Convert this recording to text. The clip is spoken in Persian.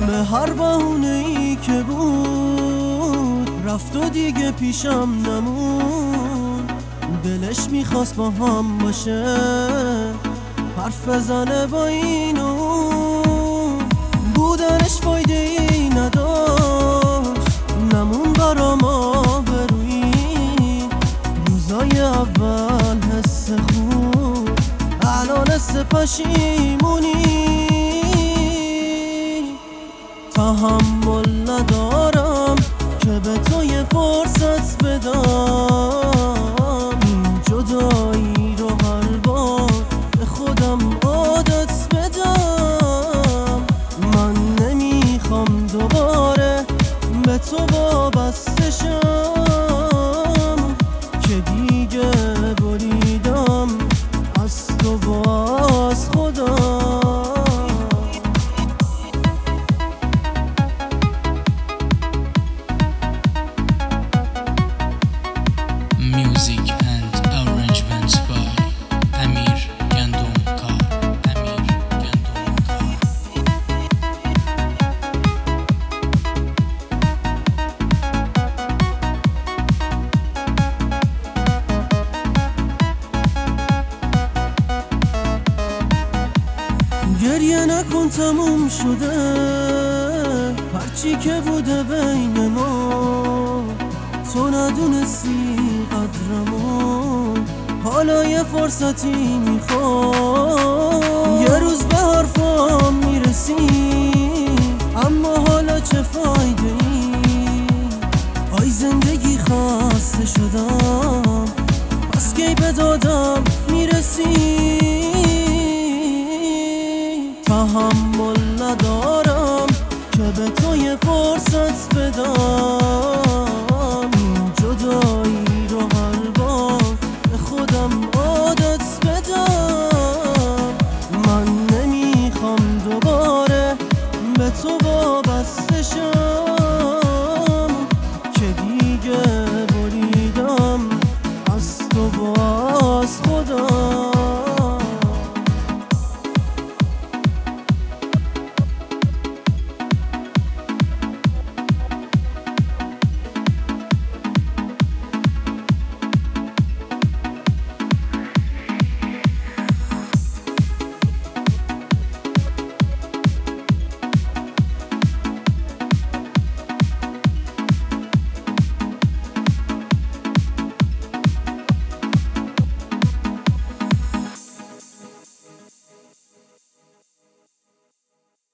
به هر بهونه‌ای که بود رفت و دیگه پیشم نمون. دلش میخواست با هم باشه، حرف بزنه با این و اون. بودنش فایده ای نداشت، نمون برام آبرویی. روزای اول حس خوب، الان حس پشیمونی. تحمل ندارم که به تو یه فرصت بدم. این جدایی رو هر بار به خودم عادت بدم. من نمیخوام دوباره به تو وابسته شم، که دیگه بریدم از تو و از خودم. Music and arrangements by Amir Gandumkar. گریه نکن تموم شده، هرچی که بوده بین ما. تو ندونستی قدرمو، حالا یه فرصتی میخوام. یه روز به حرفام میرسی، اما حالا چه فایده ای؟ آی زندگی خسته شدم، پس کی به دادم میرسی؟ تحمل ندارم که به تو یه فرصت بدم. این جدایی رو هر بار به خودم عادت بدم. من نمیخوام دوباره به تو وابسته شم، که دیگه بریدم از تو و از خودم.